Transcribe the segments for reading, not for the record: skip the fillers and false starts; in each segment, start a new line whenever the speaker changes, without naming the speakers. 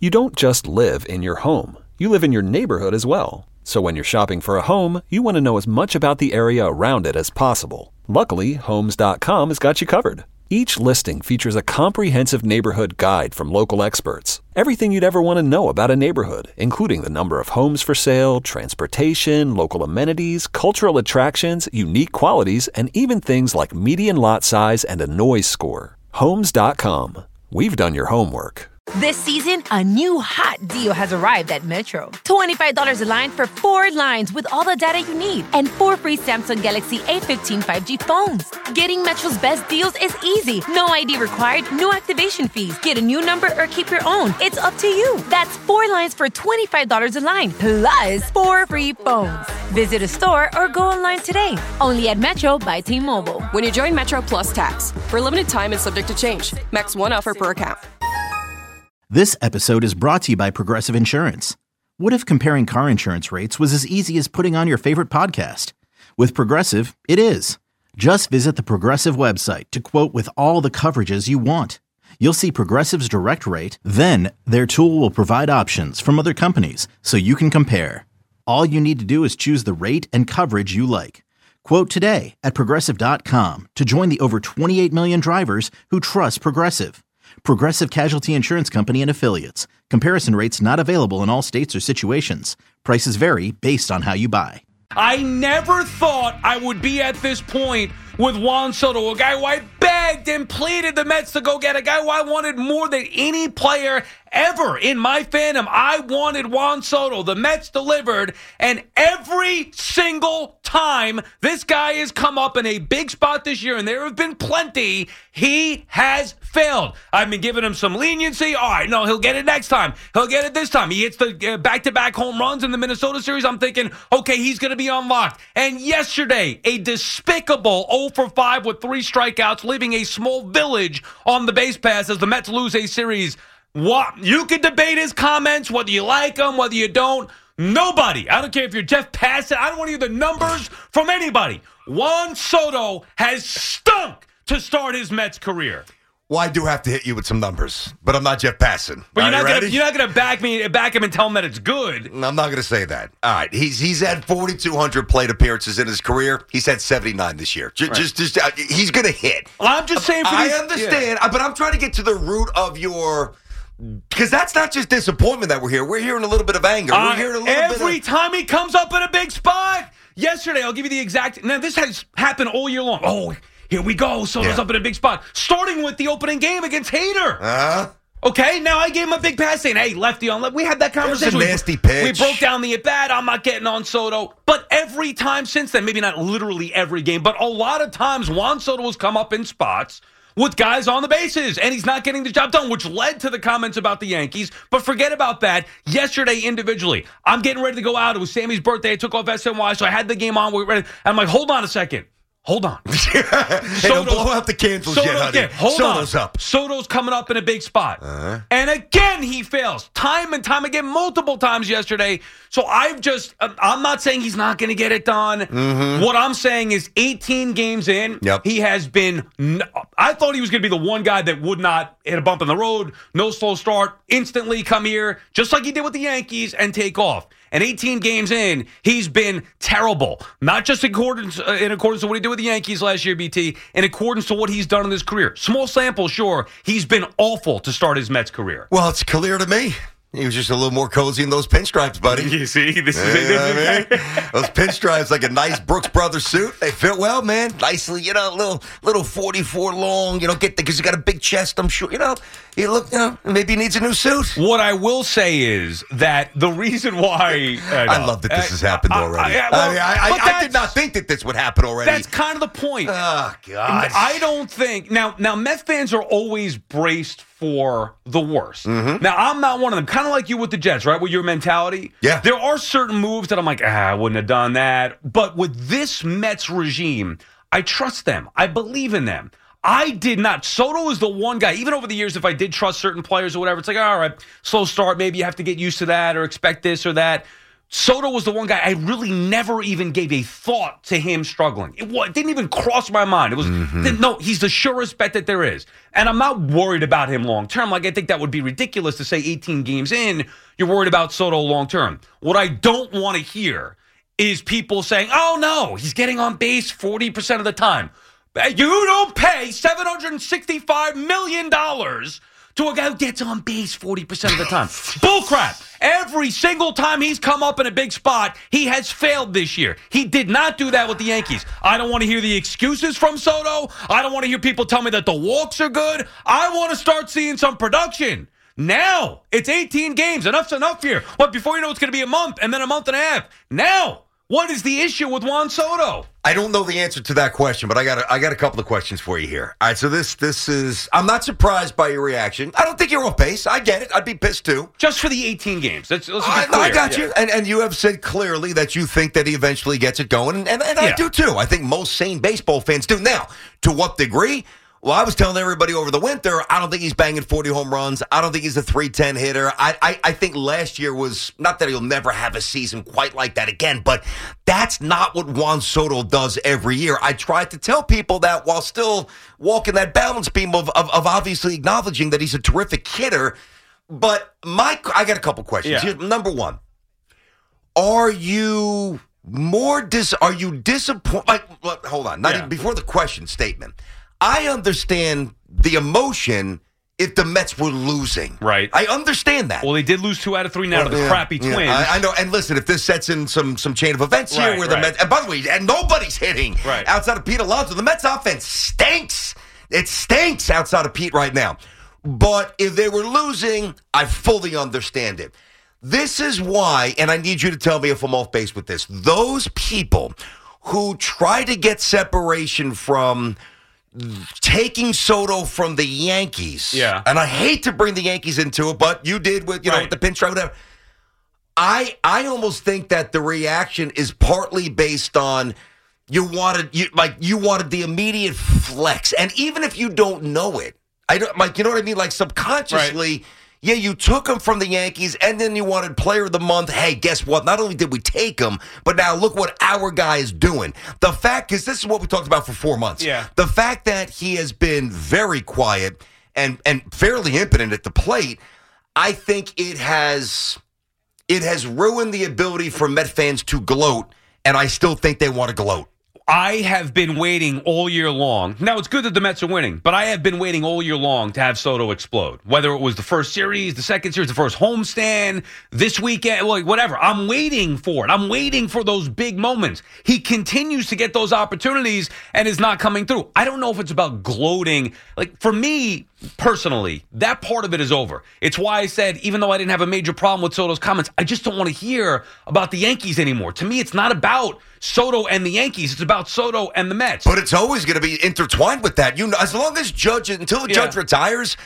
You don't just live in your home. You live in your neighborhood as well. So when you're shopping for a home, you want to know as much about the area around it as possible. Luckily, Homes.com has got you covered. Each listing features a comprehensive neighborhood guide from local experts. Everything you'd ever want to know about a neighborhood, including the number of homes for sale, transportation, local amenities, cultural attractions, unique qualities, and even things like median lot size and a noise score. Homes.com. We've done your homework.
This season, a new hot deal has arrived at Metro. $25 a line for 4 lines with all the data you need and 4 free Samsung Galaxy A15 5G phones. Getting Metro's best deals is easy. No ID required, no activation fees. Get a new number or keep your own. It's up to you. That's 4 lines for $25 a line, plus 4 free phones. Visit a store or go online today. Only at Metro by T-Mobile.
When you join Metro Plus Tax. For a limited time and subject to change. Max 1 offer per account.
This episode is brought to you by Progressive Insurance. What if comparing car insurance rates was as easy as putting on your favorite podcast? With Progressive, it is. Just visit the Progressive website to quote with all the coverages you want. You'll see Progressive's direct rate, then their tool will provide options from other companies so you can compare. All you need to do is choose the rate and coverage you like. Quote today at Progressive.com to join the over 28 million drivers who trust Progressive. Progressive Casualty Insurance Company and Affiliates. Comparison rates not available in all states or situations. Prices vary based on how you buy.
I never thought I would be at this point with Juan Soto, a guy who I begged and pleaded the Mets to go get, a guy who I wanted more than any player ever in my fandom. I wanted Juan Soto. The Mets delivered, and every single time this guy has come up in a big spot this year, and there have been plenty, he has failed. I've been giving him some leniency. All right, no, he'll get it next time. He'll get it this time. He hits the back-to-back home runs in the Minnesota series. I'm thinking, okay, he's going to be unlocked. And yesterday, a despicable 0 for 5 with 3 strikeouts, leaving a small village on the base pass as the Mets lose a series. What? You can debate his comments, whether you like them, whether you don't. Nobody, I don't care if you're Jeff Passan, I don't want to hear the numbers from anybody. Juan Soto has stunk to start his Mets career.
Well, I do have to hit you with some numbers, but I'm not Jeff Passan.
But you're not going to back him and tell him that it's good.
I'm not going to say that. All right, he's had 4,200 plate appearances in his career. He's had 79 this year. Just he's going to hit.
I'm just saying.
I understand, but I'm trying to get to the root of your. Because that's not just disappointment that we're here. We're hearing a little bit of anger. We're hearing a little bit of...
Every time he comes up in a big spot. Yesterday, I'll give you the exact... Now, this has happened all year long. Oh, here we go. Soto's up in a big spot. Starting with the opening game against Hader. Okay, now I gave him a big pass saying, hey, lefty on left. We had that conversation.
There's a nasty pitch.
We broke down the at-bat. I'm not getting on Soto. But every time since then, maybe not literally every game, but a lot of times Juan Soto has come up in spots with guys on the bases, and he's not getting the job done, which led to the comments about the Yankees. But forget about that. Yesterday, individually, I'm getting ready to go out. It was Sammy's birthday. I took off SNY, so I had the game on. We were ready. I'm like, hold on a second. Hold on.
Hey, don't blow out the candles yet, honey.
Yeah, hold
Soto's
on.
up.
Soto's coming up in a big spot. And again, he fails. Time and time again, multiple times yesterday. So I'm not saying he's not going to get it done. What I'm saying is 18 games in, he has been, I thought he was going to be the one guy that would not hit a bump in the road, no slow start, instantly come here, just like he did with the Yankees, and take off. And 18 games in, he's been terrible. Not just in accordance to what he did with the Yankees last year, BT, in accordance to what he's done in his career. Small sample, sure. He's been awful to start his Mets career.
Well, it's clear to me. He was just a little more cozy in those pinstripes, buddy.
You see? Those
pinstripes, like a nice Brooks Brothers suit. They fit well, man. Nicely, little 44 long, because you got a big chest, I'm sure. Maybe he needs a new suit.
What I will say is that the reason why...
I love that this has happened already. I did not think that this would happen already.
That's kind of the point.
Oh, God.
I don't think... Now, Mets fans are always braced for the worst. Now, I'm not one of them. Kind of like you with the Jets, right? With your mentality.
Yeah.
There are certain moves that I'm like, I wouldn't have done that. But with this Mets regime, I trust them. I believe in them. I did not. Soto is the one guy, even over the years, if I did trust certain players or whatever, it's like, all right, slow start, maybe you have to get used to that or expect this or that. Soto was the one guy I really never even gave a thought to him struggling. It didn't even cross my mind. It was no, he's the surest bet that there is. And I'm not worried about him long term. Like, I think that would be ridiculous to say 18 games in, you're worried about Soto long term. What I don't want to hear is people saying, oh, no, he's getting on base 40% of the time. You don't pay $765 million to a guy who gets on base 40% of the time. Bullcrap. Every single time he's come up in a big spot, he has failed this year. He did not do that with the Yankees. I don't want to hear the excuses from Soto. I don't want to hear people tell me that the walks are good. I want to start seeing some production. Now, it's 18 games. Enough's enough here. But before you know, it's going to be a month and then a month and a half. Now, what is the issue with Juan Soto?
I don't know the answer to that question, but I got a couple of questions for you here. All right, so this is, I'm not surprised by your reaction. I don't think you're off base. I get it. I'd be pissed too.
Just for the 18 games. Let's be clear.
I got you. And you have said clearly that you think that he eventually gets it going, and I do too. I think most sane baseball fans do. Now, to what degree? Well, I was telling everybody over the winter, I don't think he's banging 40 home runs. I don't think he's a 310 hitter. I think last year was, not that he'll never have a season quite like that again, but that's not what Juan Soto does every year. I tried to tell people that while still walking that balance beam of obviously acknowledging that he's a terrific hitter. But I got a couple questions.
Yeah.
Number one, are you disappointed? Hold on. Not even before the question statement. I understand the emotion if the Mets were losing.
Right.
I understand that.
Well, they did lose 2 out of 3 now to the crappy Twins.
I know. And listen, if this sets in some chain of events here where the Mets, and by the way, and nobody's hitting outside of Pete Alonso. The Mets offense stinks. It stinks outside of Pete right now. But if they were losing, I fully understand it. This is why, and I need you to tell me if I'm off base with this, those people who try to get separation from taking Soto from the Yankees.
Yeah.
And I hate to bring the Yankees into it, but you did with, with the pinstripe, whatever. I almost think that the reaction is partly based on you wanted the immediate flex. And even if you don't know it, you know what I mean? Like subconsciously, you took him from the Yankees, and then you wanted player of the month. Hey, guess what? Not only did we take him, but now look what our guy is doing. The fact, because this is what we talked about for 4 months.
Yeah.
The fact that he has been very quiet and fairly impotent at the plate, I think it has ruined the ability for Met fans to gloat, and I still think they want to gloat.
I have been waiting all year long. Now, it's good that the Mets are winning, but I have been waiting all year long to have Soto explode. Whether it was the first series, the second series, the first homestand, this weekend, whatever. I'm waiting for it. I'm waiting for those big moments. He continues to get those opportunities and is not coming through. I don't know if it's about gloating. Like, for me, personally, that part of it is over. It's why I said, even though I didn't have a major problem with Soto's comments, I just don't want to hear about the Yankees anymore. To me, it's not about Soto and the Yankees. It's about Soto and the Mets.
But it's always going to be intertwined with that. As long as until the Judge retires,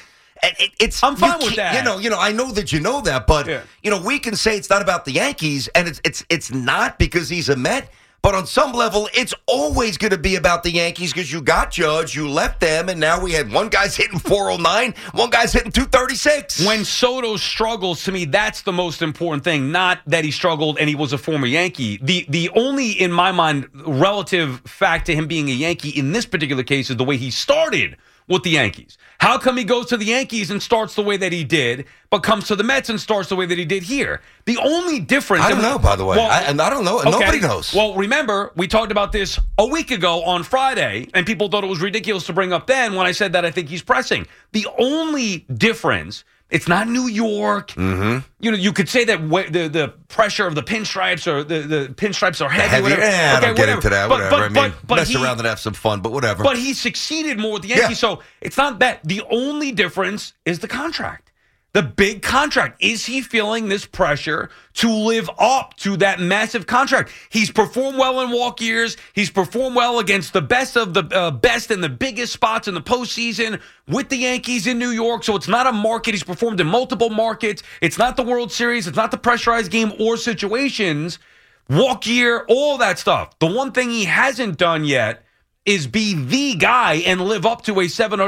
I'm fine with that.
I know that you know that, but we can say it's not about the Yankees, and it's not because he's a Met. But on some level, it's always going to be about the Yankees because you got Judge, you left them, and now we had one guy's hitting 409, one guy's hitting 236.
When Soto struggles, to me, that's the most important thing, not that he struggled and he was a former Yankee. The only, in my mind, relative fact to him being a Yankee in this particular case is the way he started with the Yankees. How come he goes to the Yankees and starts the way that he did, but comes to the Mets and starts the way that he did here? The only difference...
I don't know, by the way. I don't know. Okay. Nobody knows.
Well, remember, we talked about this a week ago on Friday, and people thought it was ridiculous to bring up then when I said that I think he's pressing. The only difference... It's not New York.
Mm-hmm.
You could say that the pressure of the pinstripes or the pinstripes are heavy.
Whatever. Yeah,
okay,
don't get into that. Whatever. Mess around and have some fun, but whatever.
But he succeeded more with the Yankees, so it's not that. The only difference is the contract. The big contract. Is he feeling this pressure to live up to that massive contract? He's performed well in walk years. He's performed well against the best of the best in the biggest spots in the postseason with the Yankees in New York. So it's not a market. He's performed in multiple markets. It's not the World Series. It's not the pressurized game or situations. Walk year, all that stuff. The one thing he hasn't done yet is be the guy and live up to a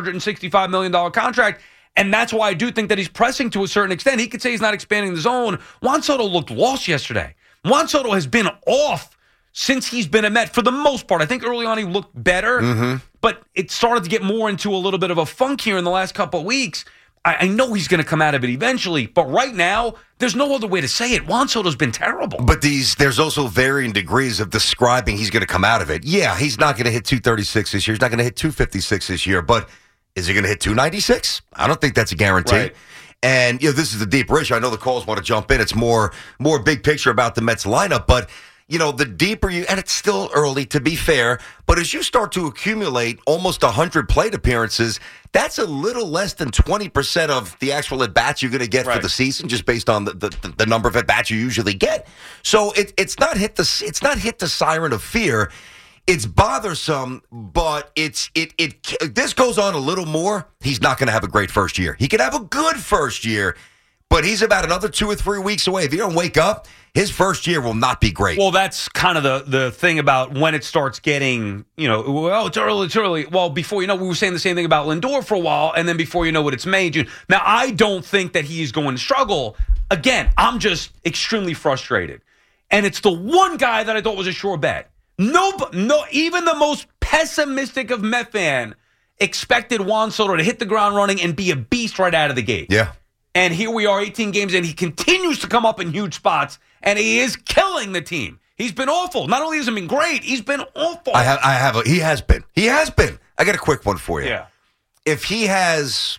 $765 million contract. And that's why I do think that he's pressing to a certain extent. He could say he's not expanding the zone. Juan Soto looked lost yesterday. Juan Soto has been off since he's been a Met for the most part. I think early on he looked better, but it started to get more into a little bit of a funk here in the last couple of weeks. I know he's going to come out of it eventually, but right now, there's no other way to say it. Juan Soto's been terrible.
But there's also varying degrees of describing he's going to come out of it. Yeah, he's not going to hit 236 this year. He's not going to hit 256 this year, but is he going to hit 296? I don't think that's a guarantee.
Right.
And this is the deeper issue. I know the calls want to jump in. It's more big picture about the Mets lineup, but the deeper you, and it's still early to be fair, but as you start to accumulate almost 100 plate appearances, that's a little less than 20% of the actual at-bats you're going to get for the season, just based on the number of at-bats you usually get. So it's not hit the siren of fear. It's bothersome, but this goes on a little more. He's not going to have a great first year. He could have a good first year, but he's about another 2 or 3 weeks away. If he don't wake up, his first year will not be great.
Well, that's kind of the thing about when it starts getting, it's early. Well, before we were saying the same thing about Lindor for a while, and then before you know it, it's May, June. Now, I don't think that he's going to struggle. Again, I'm just extremely frustrated. And it's the one guy that I thought was a sure bet. No, even the most pessimistic of Met fan expected Juan Soto to hit the ground running and be a beast right out of the gate.
Yeah.
And here we are, 18 games in. He continues to come up in huge spots, and he is killing the team. He's been awful. Not only has he been great, he's been awful.
He has been. He has been. I got a quick one for you.
Yeah.
If he has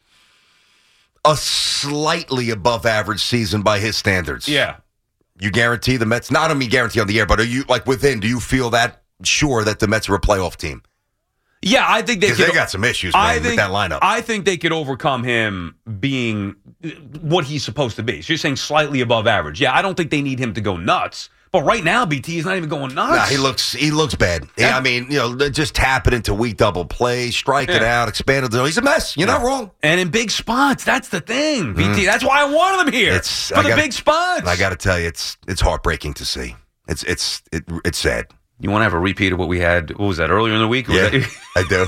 a slightly above average season by his standards, you guarantee the Mets, not only guarantee on the air, but are you, do you feel that sure that the Mets are a playoff team?
Yeah, I think they
got some issues, man, with that lineup.
I think they could overcome him being what he's supposed to be. So you're saying slightly above average. Yeah, I don't think they need him to go nuts. But right now, BT is not even going nuts.
Nah, he looks bad. Yeah, just tapping into weak double play, striking out, expanded. He's a mess. You're not wrong.
And in big spots, that's the thing, BT. That's why I wanted him here for the big spots.
I got to tell you, it's heartbreaking to see. It's sad.
You want to have a repeat of what we had, what was that, earlier in the week?
Yeah, I do.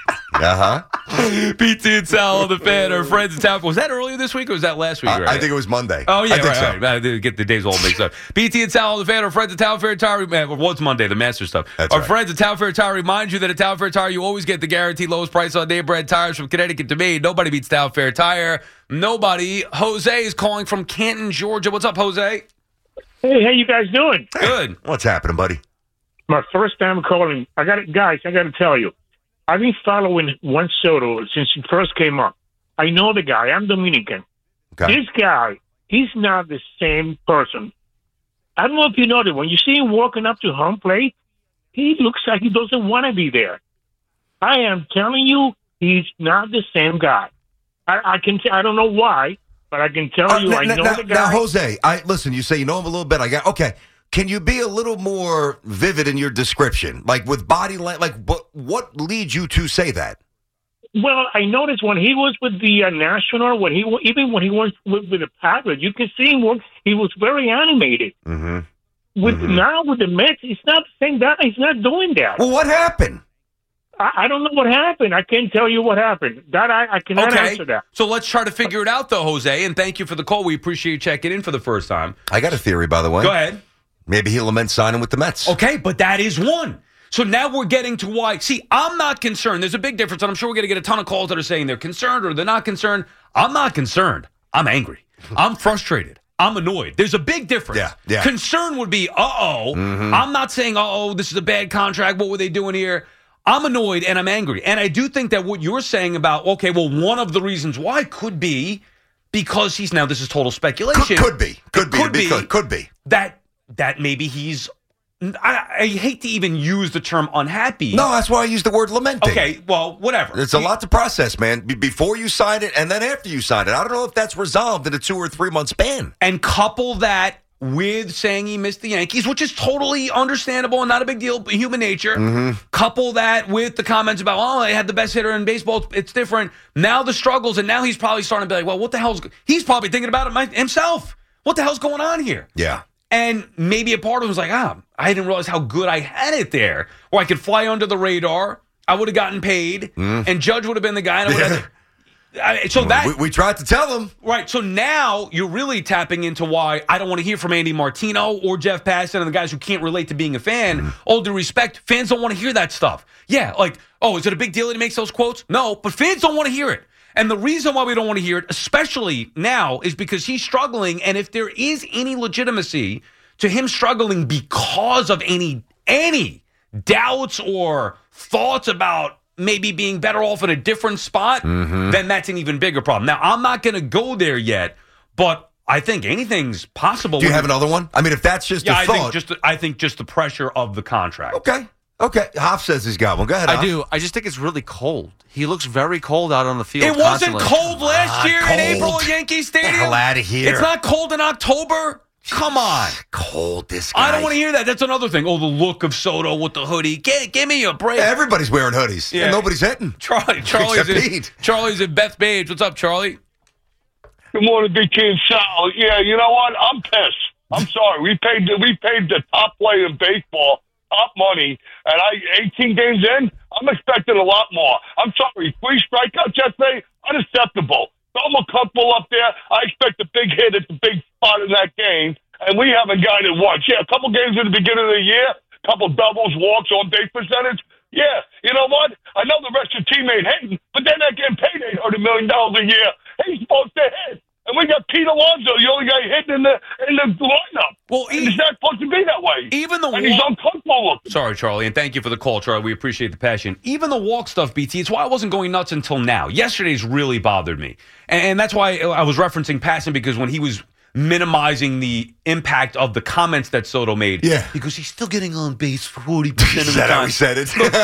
BT and Sal, the fan, our friends in town. Was that earlier this week or was that last week? Right?
I think it was Monday.
Oh, yeah,
I think so.
Right. I did get the days all mixed up. BT and Sal, the fan, our friends at Town Fair Tire. What's Monday? The Master stuff.
That's
our
right.
friends at Town Fair Tire remind you that at Town Fair Tire, you always get the guaranteed lowest price on name brand tires from Connecticut to Maine. Nobody beats Town Fair Tire. Nobody. Jose is calling from Canton, Georgia. What's up, Jose?
Hey, how you guys doing?
Good.
What's happening, buddy?
My first time calling. I got to tell you, I've been following Juan Soto since he first came up. I know the guy. I'm Dominican.
Okay.
This guy, he's not the same person. I don't know if you noticed, when you see him walking up to home plate, he looks like he doesn't want to be there. I am telling you, he's not the same guy. I don't know why, but I can tell you, I know the guy.
Now, Jose, listen, you say you know him a little bit. Okay. Can you be a little more vivid in your description? Like with body language, what leads you to say that?
Well, I noticed when he was with the National, when he was with the Padres, you can see him. He was very animated.
Mm-hmm.
Now with the Mets, he's not the same guy. He's not doing that.
Well, what happened?
I don't know what happened. I can't tell you what happened. That I cannot answer that.
So let's try to figure it out, though, Jose. And thank you for the call. We appreciate you checking in for the first time.
I got a theory, by the way.
Go ahead.
Maybe he'll lament signing with the Mets.
Okay, but that is one. So now we're getting to why. See, I'm not concerned. There's a big difference, and I'm sure we're going to get a ton of calls that are saying they're concerned or they're not concerned. I'm not concerned. I'm angry. I'm frustrated. I'm annoyed. There's a big difference.
Yeah.
Concern would be,
Mm-hmm.
I'm not saying, this is a bad contract. What were they doing here? I'm annoyed and I'm angry. And I do think that what you're saying about, one of the reasons why could be because he's now, this is total speculation.
Could be.
That maybe he's, I hate to even use the term unhappy.
No, that's why I use the word lamenting.
Okay, well, whatever.
It's a lot to process, man. Before you sign it and then after you sign it. I don't know if that's resolved in a 2 or 3 month span.
And couple that with saying he missed the Yankees, which is totally understandable and not a big deal, but human nature.
Mm-hmm.
Couple that with the comments about, they had the best hitter in baseball. It's different. Now the struggles, and now he's probably starting to be like, well, what the hell's... He's probably thinking about it himself. What the hell's going on here?
Yeah.
And maybe a part of him was like, I didn't realize how good I had it there. Or I could fly under the radar. I would have gotten paid. And Judge would have been the guy. And I would have
We tried to tell him.
Right, so now you're really tapping into why I don't want to hear from Andy Martino or Jeff Passan and the guys who can't relate to being a fan. All due respect, fans don't want to hear that stuff. Yeah, like, oh, is it a big deal that he makes those quotes? No, but fans don't want to hear it. And the reason why we don't want to hear it, especially now, is because he's struggling. And if there is any legitimacy to him struggling because of any doubts or thoughts about maybe being better off in a different spot, then that's an even bigger problem. Now, I'm not going to go there yet, but I think anything's possible.
Do you have another one? I mean, if that's just a thought.
I think just the pressure of the contract.
Okay. Hoff says he's got one. Go ahead, Hoff.
I do. I just think it's really cold. He looks very cold out on the field.
It wasn't cold last year in April at Yankee Stadium.
Get the hell out of here.
It's not cold in October. Come on.
Cold, this guy.
I don't want to hear that. That's another thing. Oh, the look of Soto with the hoodie. Give me a break.
Yeah, everybody's wearing hoodies. Yeah. And nobody's hitting.
Charlie's in Beth Page. What's up, Charlie?
Good morning, BT and Sal. Yeah, you know what? I'm pissed. I'm sorry. We paid the top player in baseball top money, and 18 games in, I'm expecting a lot more. I'm sorry. 3 strikeouts yesterday, unacceptable. Almost comfortable up there. I expect a big hit at the big spot in that game, and we haven't got it once. Yeah, a couple games at the beginning of the year, a couple doubles, walks, on-base percentage. Yeah, you know what? I know the rest of the team ain't hitting, but they're not getting paid $800 million a year. He's supposed to hit. And we got Pete Alonso, the only guy hitting in the lineup.
Well,
it's not supposed to be that way. And he's uncomfortable looking.
Sorry, Charlie, and thank you for the call, Charlie. We appreciate the passion. Even the walk stuff, BT, it's why I wasn't going nuts until now. Yesterday's really bothered me. And that's why I was referencing Passan, because when he was minimizing the impact of the comments that Soto made.
Yeah.
Because he's still getting on base 40% of the time.
Is that how he said it? Leave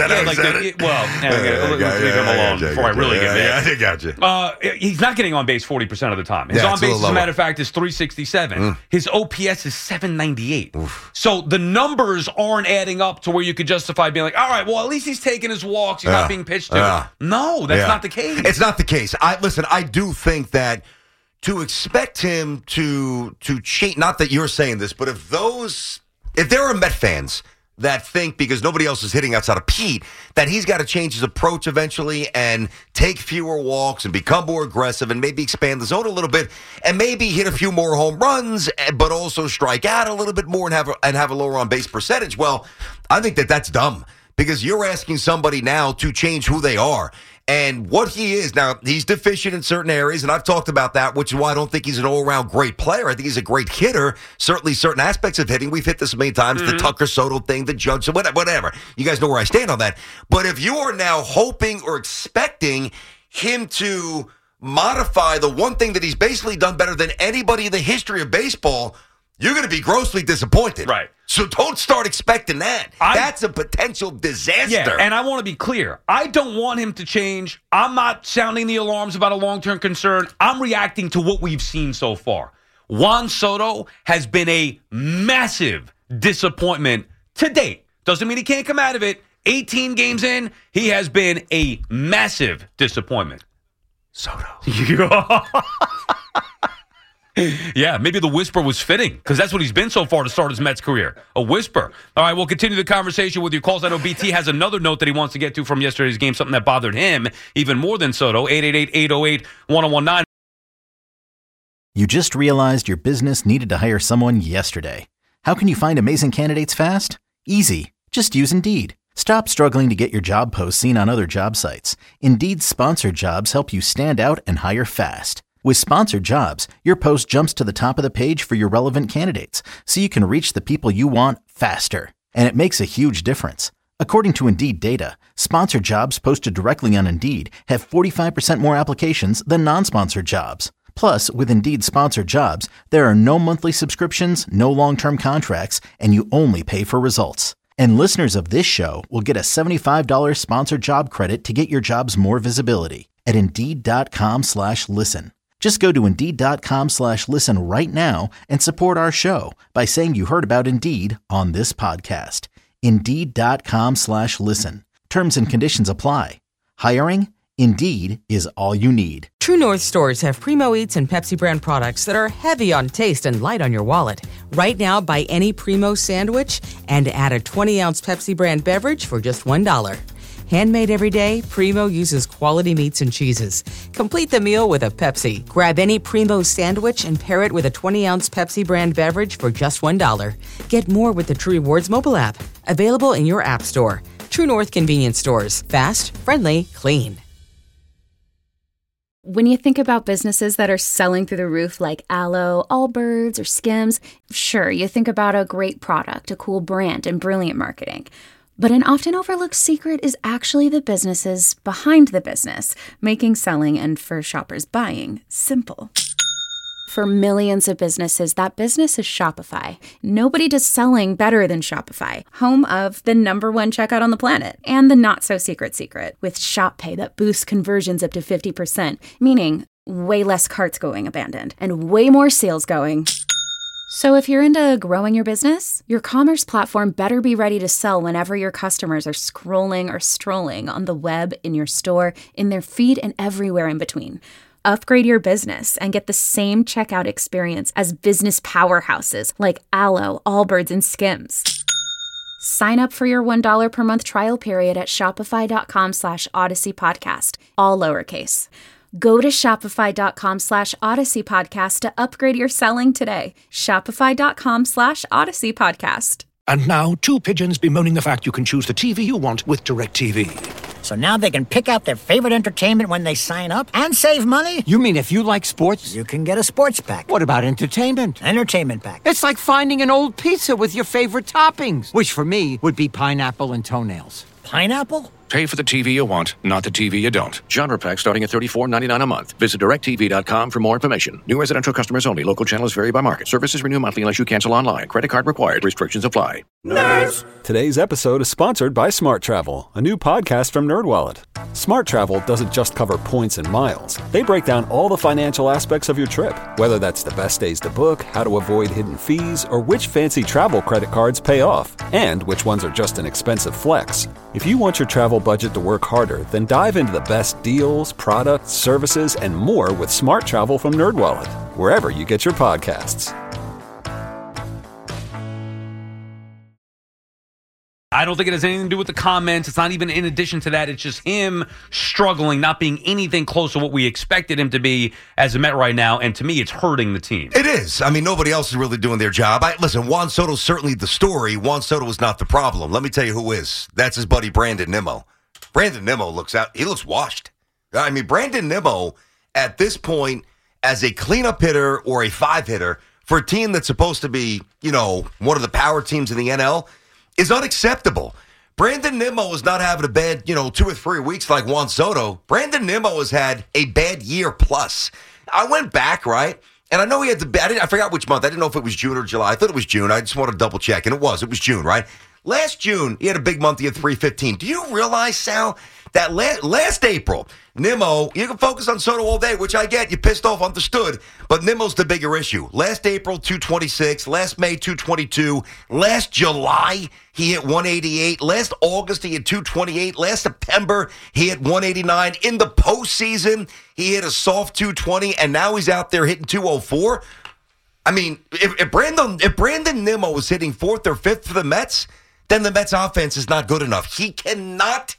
him alone before I really get mad.
I got you.
He's not getting on base 40% of the time. His on base, as a matter of fact, is 367. His OPS is 798. So the numbers aren't adding up to where you could justify being like, all right, well, at least he's taking his walks. He's not being pitched to. No, that's not the case.
It's not the case. Listen, I do think that to expect him to change, not that you're saying this, but if there are Met fans that think because nobody else is hitting outside of Pete, that he's got to change his approach eventually and take fewer walks and become more aggressive and maybe expand the zone a little bit and maybe hit a few more home runs, but also strike out a little bit more and have a lower on base percentage. Well, I think that's dumb because you're asking somebody now to change who they are. And what he is, now, he's deficient in certain areas, and I've talked about that, which is why I don't think he's an all-around great player. I think he's a great hitter, certainly certain aspects of hitting. We've hit this many times, the Tucker Soto thing, the Judge, whatever. You guys know where I stand on that. But if you are now hoping or expecting him to modify the one thing that he's basically done better than anybody in the history of baseball, you're going to be grossly disappointed.
Right.
So don't start expecting that. That's a potential disaster.
Yeah, and I want to be clear. I don't want him to change. I'm not sounding the alarms about a long-term concern. I'm reacting to what we've seen so far. Juan Soto has been a massive disappointment to date. Doesn't mean he can't come out of it. 18 games in, he has been a massive disappointment.
Soto.
Yeah, maybe the whisper was fitting because that's what he's been so far to start his Mets career. A whisper. All right, we'll continue the conversation with your calls. I know BT has another note that he wants to get to from yesterday's game, something that bothered him even more than Soto. 888-808-1019.
You just realized your business needed to hire someone yesterday. How can you find amazing candidates fast? Easy. Just use Indeed. Stop struggling to get your job posts seen on other job sites. Indeed's sponsored jobs help you stand out and hire fast. With sponsored jobs, your post jumps to the top of the page for your relevant candidates, so you can reach the people you want faster. And it makes a huge difference. According to Indeed data, sponsored jobs posted directly on Indeed have 45% more applications than non-sponsored jobs. Plus, with Indeed sponsored jobs, there are no monthly subscriptions, no long-term contracts, and you only pay for results. And listeners of this show will get a $75 sponsored job credit to get your jobs more visibility at Indeed.com/listen. Just go to Indeed.com/listen right now and support our show by saying you heard about Indeed on this podcast. Indeed.com/listen. Terms and conditions apply. Hiring? Indeed is all you need.
True North stores have Primo Eats and Pepsi brand products that are heavy on taste and light on your wallet. Right now, buy any Primo sandwich and add a 20-ounce Pepsi brand beverage for just $1. Handmade every day, Primo uses quality meats and cheeses. Complete the meal with a Pepsi. Grab any Primo sandwich and pair it with a 20-ounce Pepsi brand beverage for just $1. Get more with the True Rewards mobile app. Available in your app store. True North convenience stores. Fast, friendly, clean.
When you think about businesses that are selling through the roof like Aloe, Allbirds, or Skims, sure, you think about a great product, a cool brand, and brilliant marketing. But an often overlooked secret is actually the businesses behind the business, making selling and, for shoppers, buying simple. For millions of businesses, that business is Shopify. Nobody does selling better than Shopify, home of the #1 checkout on the planet, and the not-so-secret secret, with Shop Pay that boosts conversions up to 50%, meaning way less carts going abandoned, and way more sales going. So if you're into growing your business, your commerce platform better be ready to sell whenever your customers are scrolling or strolling on the web, in your store, in their feed, and everywhere in between. Upgrade your business and get the same checkout experience as business powerhouses like Aloe, Allbirds, and Skims. Sign up for your $1 per month trial period at shopify.com/Odyssey Podcast, all lowercase. Go to shopify.com/Odyssey Podcast to upgrade your selling today. Shopify.com/Odyssey Podcast.
And now, two pigeons bemoaning the fact you can choose the TV you want with DirecTV.
So now they can pick out their favorite entertainment when they sign up and save money?
You mean if you like sports?
You can get a sports pack.
What about entertainment?
Entertainment pack.
It's like finding an old pizza with your favorite toppings, which for me would be pineapple and toenails.
Pineapple?
Pay for the TV you want, not the TV you don't.
Genre pack starting at $34.99 a month. Visit DirecTV.com for more information. New residential customers only. Local channels vary by market. Services renew monthly unless you cancel online. Credit card required. Restrictions apply.
Nerds! Today's episode is sponsored by Smart Travel, a new podcast from NerdWallet. Smart Travel doesn't just cover points and miles. They break down all the financial aspects of your trip, whether that's the best days to book, how to avoid hidden fees, or which fancy travel credit cards pay off, and which ones are just an expensive flex. If you want your travel budget to work harder, then dive into the best deals, products, services, and more with Smart Travel from NerdWallet, wherever you get your podcasts.
I don't think it has anything to do with the comments. It's not even in addition to that. It's just him struggling, not being anything close to what we expected him to be as a Met right now. And to me, it's hurting the team.
It is. I mean, nobody else is really doing their job. Listen, Juan Soto's certainly the story. Juan Soto is not the problem. Let me tell you who is. That's his buddy Brandon Nimmo. Brandon Nimmo looks washed. I mean, Brandon Nimmo, at this point, as a cleanup hitter or a 5-hitter for a team that's supposed to be, one of the power teams in the NL, is unacceptable. Brandon Nimmo is not having a bad, 2 or 3 weeks like Juan Soto. Brandon Nimmo has had a bad year plus. I went back, right? And I know he had I forgot which month. I didn't know if it was June or July. I thought it was June. I just wanted to double check. And it was June, right? Last June, he had a big month. He had 315. Do you realize, Sal, that last April, Nimmo, you can focus on Soto all day, which I get. You're pissed off, understood. But Nimmo's the bigger issue. Last April, 226. Last May, 222. Last July, he hit 188. Last August, he hit 228. Last September, he hit 189. In the postseason, he hit a soft 220, and now he's out there hitting 204. I mean, if Brandon Nimmo was hitting 4th or 5th for the Mets, then the Mets offense is not good enough. He cannot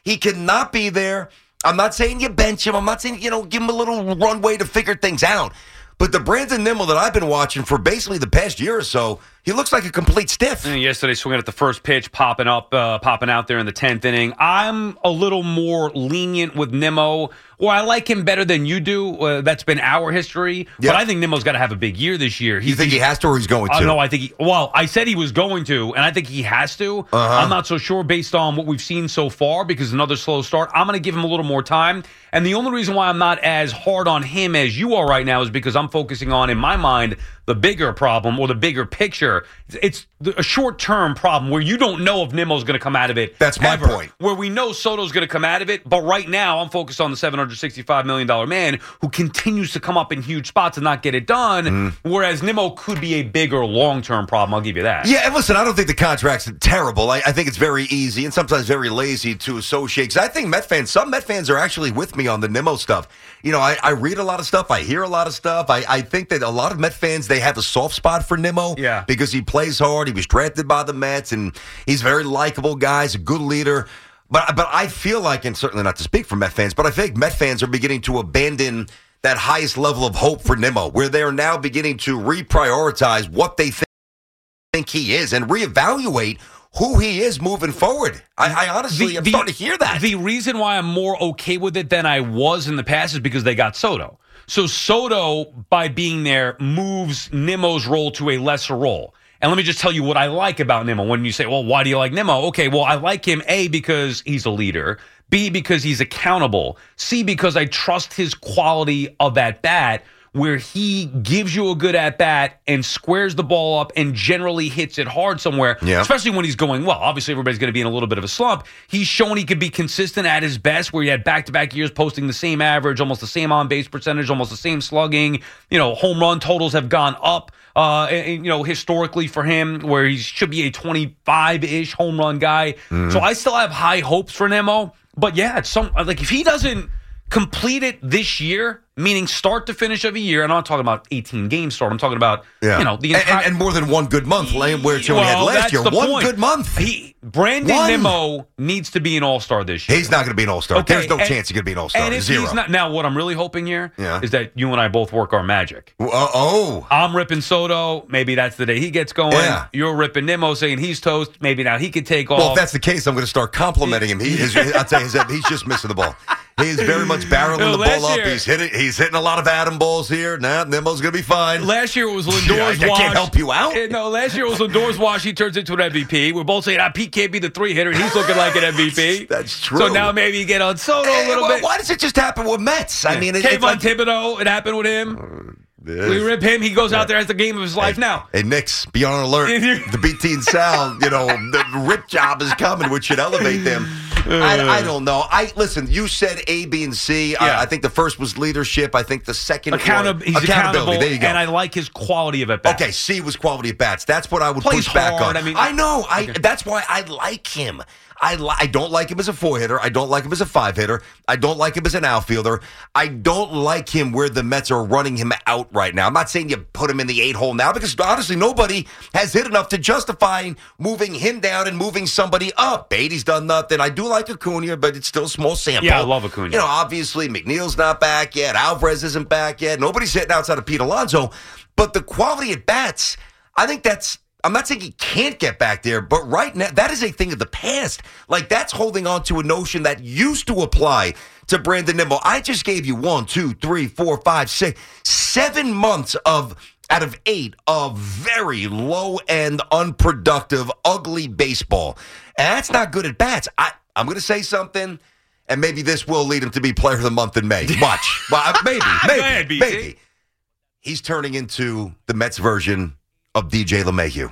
be there. I'm not saying you bench him. I'm not saying, give him a little runway to figure things out. But the Brandon Nimmo that I've been watching for basically the past year or so, he looks like a complete stiff.
And yesterday, swinging at the first pitch, popping out there in the 10th inning. I'm a little more lenient with Nimmo, or I like him better than you do. That's been our history. Yeah. But I think Nimmo's got to have a big year this year.
You think he has to, or he's going to?
No, I think I said he was going to, and I think he has to. Uh-huh. I'm not so sure based on what we've seen so far, because another slow start. I'm going to give him a little more time. And the only reason why I'm not as hard on him as you are right now is because I'm focusing on, in my mind, the bigger problem or the bigger picture. It's a short-term problem where you don't know if Nimmo's going to come out of it.
That's my point.
Where we know Soto's going to come out of it, but right now I'm focused on the $765 million man who continues to come up in huge spots and not get it done, whereas Nimmo could be a bigger long-term problem. I'll give you that.
Yeah, and listen, I don't think the contract's terrible. I think it's very easy and sometimes very lazy to associate. Because I think some Met fans are actually with me on the Nimmo stuff. I read a lot of stuff. I hear a lot of stuff. I think that a lot of Met fans, they have a soft spot for Nimmo because he plays hard. He was drafted by the Mets, and he's a very likable guy. He's a good leader. But I feel like, and certainly not to speak for Met fans, but I think Met fans are beginning to abandon that highest level of hope for Nimmo, where they are now beginning to reprioritize what they think he is and reevaluate who he is moving forward. I honestly am starting to hear that.
The reason why I'm more okay with it than I was in the past is because they got Soto. So Soto, by being there, moves Nimmo's role to a lesser role. And let me just tell you what I like about Nimmo. When you say, well, why do you like Nimmo? Okay, well, I like him, A, because he's a leader, B, because he's accountable, C, because I trust his quality of at-bat, where he gives you a good at-bat and squares the ball up and generally hits it hard somewhere, especially when he's going well. Obviously, everybody's going to be in a little bit of a slump. He's shown he could be consistent at his best, where he had back-to-back years posting the same average, almost the same on-base percentage, almost the same slugging. Home run totals have gone up, historically for him, where he should be a 25-ish home run guy. Mm-hmm. So I still have high hopes for Nimmo. But yeah, if he doesn't complete it this year, meaning start to finish of a year, and I'm not talking about 18 games start. I'm talking about the entire, and
more than one good month, where he had last year. One good month.
Brandon Nimmo needs to be an all-star this year.
He's not going to be an all-star. Okay, there's no chance he's going to be an all-star.
And if
Zero.
He's not, now, what I'm really hoping here is that you and I both work our magic.
Oh.
I'm ripping Soto. Maybe that's the day he gets going. Yeah. You're ripping Nimmo, saying he's toast. Maybe now he could take off.
Well, if that's the case, I'm going to start complimenting him. I'll tell you, he's just missing the ball. He is very much barreling the ball up. He's hitting a lot of Adam balls here. Nimmo's going to be fine.
Last year it was Lindor's wash.
I can't help you out.
No, last year it was Lindor's wash. He turns into an MVP. We're both saying Pete can't be the 3-hitter. He's looking like an MVP.
That's true.
So now maybe you get on Soto a little bit.
Why does it just happen with Mets? I mean,
Kayvon Thibodeau, it happened with him. We rip him. He goes out there as the game of his life now.
Hey, Knicks, be on alert. The BT and Sal, the rip job is coming, which should elevate them. I don't know. Listen, you said A, B, and C. Yeah. I think the first was leadership. I think the second
he's accountability. There you go. And I like his quality of at-bats.
Okay, C was quality at bats. That's what I would push back on. I know.
Okay.
That's why I like him. I don't like him as a 4-hitter. I don't like him as a 5-hitter. I don't like him as an outfielder. I don't like him where the Mets are running him out right now. I'm not saying you put him in the 8-hole now, because honestly, nobody has hit enough to justify moving him down and moving somebody up. Beatty's done nothing. I do like Acuna, but it's still a small sample.
Yeah, I love Acuna.
Obviously, McNeil's not back yet. Alvarez isn't back yet. Nobody's hitting outside of Pete Alonso. But the quality at bats, I think I'm not saying he can't get back there, but right now, that is a thing of the past. Like, that's holding on to a notion that used to apply to Brandon Nimmo. I just gave you 1, 2, 3, 4, 5, 6, 7 months out of 8 of very low-end, unproductive, ugly baseball. And that's not good at bats. I'm going to say something, and maybe this will lead him to be Player of the Month in May. Watch. Well, maybe. He's turning into the Mets version of DJ LeMahieu.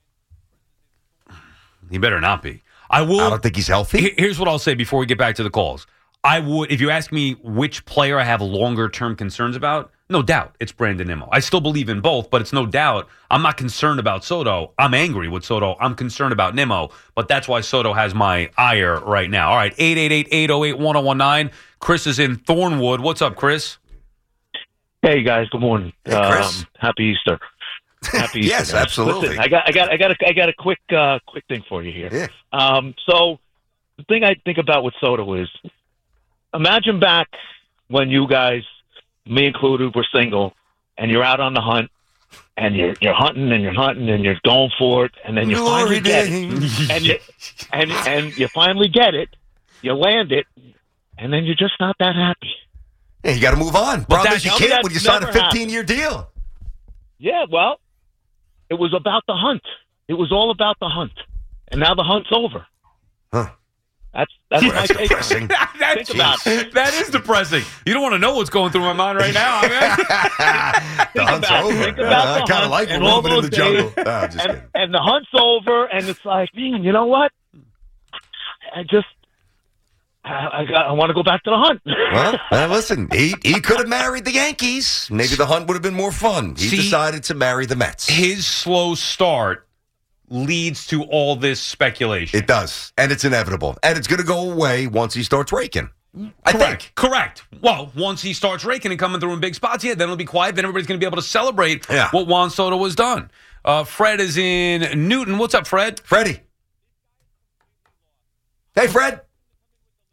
He better not be.
I don't think he's healthy.
Here's what I'll say before we get back to the calls. I would, if you ask me which player I have longer-term concerns about, no doubt it's Brandon Nimmo. I still believe in both, but it's no doubt. I'm not concerned about Soto. I'm angry with Soto. I'm concerned about Nimmo, but that's why Soto has my ire right now. All right, 888-808-1019. Chris is in Thornwood. What's up, Chris?
Hey, guys. Good morning.
Hey, Chris.
Happy Easter. Happy Easter,
yes,
guys.
absolutely.
Listen, I got a quick thing for you here.
Yeah.
So the thing I think about with Soto is, imagine back when you guys, me included, were single, and you're out on the hunt, and you're hunting and you're hunting and you're going for it, and then you finally get it, and you finally get it, you land it, and then you're just not that happy.
Yeah, you got to move on. Problem is, you can't when you sign a 15-year deal.
Yeah, well, it was about the hunt. It was all about the hunt, and now the hunt's over.
Huh?
That's my take.
Depressing.
Think about it.
That is depressing. You don't want to know what's going through my mind right now.
The hunt's over.
Think about
I kind of like moving in the jungle. I'm just kidding.
And the hunt's over, and it's like, man, you know what? I want to go back to the hunt.
Well, listen, he could have married the Yankees. Maybe the hunt would have been more fun. He decided to marry the Mets.
His slow start leads to all this speculation.
It does, and it's inevitable. And it's going to go away once he starts raking. I think.
Correct. Well, once he starts raking and coming through in big spots, then it'll be quiet. Then everybody's going to be able to celebrate what Juan Soto has done. Fred is in Newton. What's up, Fred?
Freddie. Hey, Fred.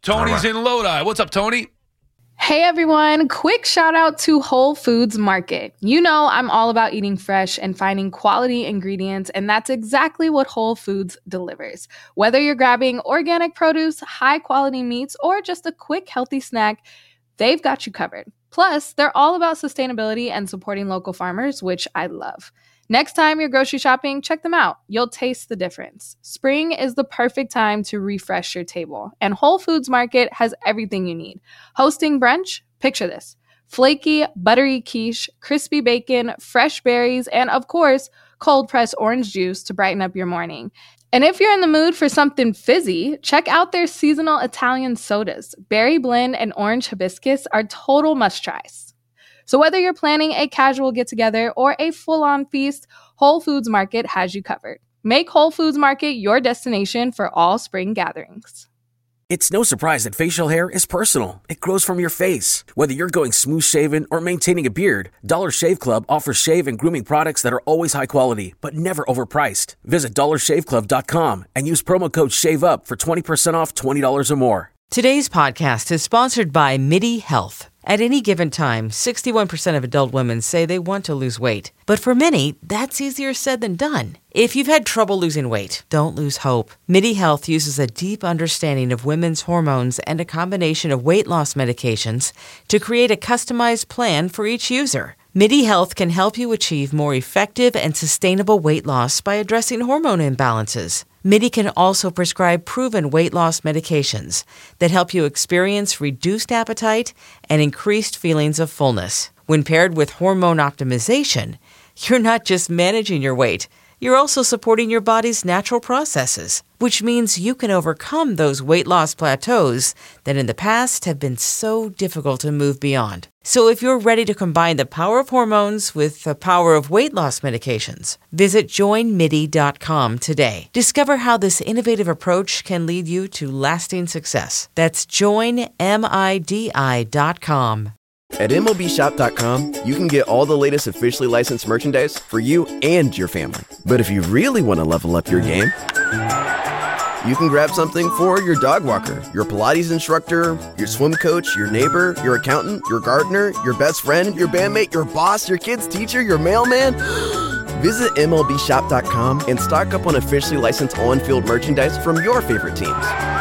Tony's in Lodi. What's up, Tony?
Hey everyone, quick shout out to Whole Foods Market. You know I'm all about eating fresh and finding quality ingredients, and that's exactly what Whole Foods delivers. Whether you're grabbing organic produce, high quality meats, or just a quick healthy snack, they've got you covered. Plus, they're all about sustainability and supporting local farmers, which I love. Next time you're grocery shopping, check them out. You'll taste the difference. Spring is the perfect time to refresh your table, and Whole Foods Market has everything you need. Hosting brunch? Picture this. Flaky, buttery quiche, crispy bacon, fresh berries, and of course, cold-pressed orange juice to brighten up your morning. And if you're in the mood for something fizzy, check out their seasonal Italian sodas. Berry blend and orange hibiscus are total must-tries. So whether you're planning a casual get-together or a full-on feast, Whole Foods Market has you covered. Make Whole Foods Market your destination for all spring gatherings.
It's no surprise that facial hair is personal. It grows from your face. Whether you're going smooth-shaven or maintaining a beard, Dollar Shave Club offers shave and grooming products that are always high quality, but never overpriced. Visit DollarShaveClub.com and use promo code SHAVEUP for 20% off $20 or more.
Today's podcast is sponsored by MIDI Health. At any given time, 61% of adult women say they want to lose weight. But for many, that's easier said than done. If you've had trouble losing weight, don't lose hope. MIDI Health uses a deep understanding of women's hormones and a combination of weight loss medications to create a customized plan for each user. MIDI Health can help you achieve more effective and sustainable weight loss by addressing hormone imbalances. MIDI can also prescribe proven weight loss medications that help you experience reduced appetite and increased feelings of fullness. When paired with hormone optimization, you're not just managing your weight, you're also supporting your body's natural processes, which means you can overcome those weight loss plateaus that in the past have been so difficult to move beyond. So if you're ready to combine the power of hormones with the power of weight loss medications, visit joinmidi.com today. Discover how this innovative approach can lead you to lasting success. That's joinmidi.com.
At MLBshop.com, you can get all the latest officially licensed merchandise for you and your family. But if you really want to level up your game, you can grab something for your dog walker, your Pilates instructor, your swim coach, your neighbor, your accountant, your gardener, your best friend, your bandmate, your boss, your kid's teacher, your mailman. Visit MLBshop.com and stock up on officially licensed on-field merchandise from your favorite teams.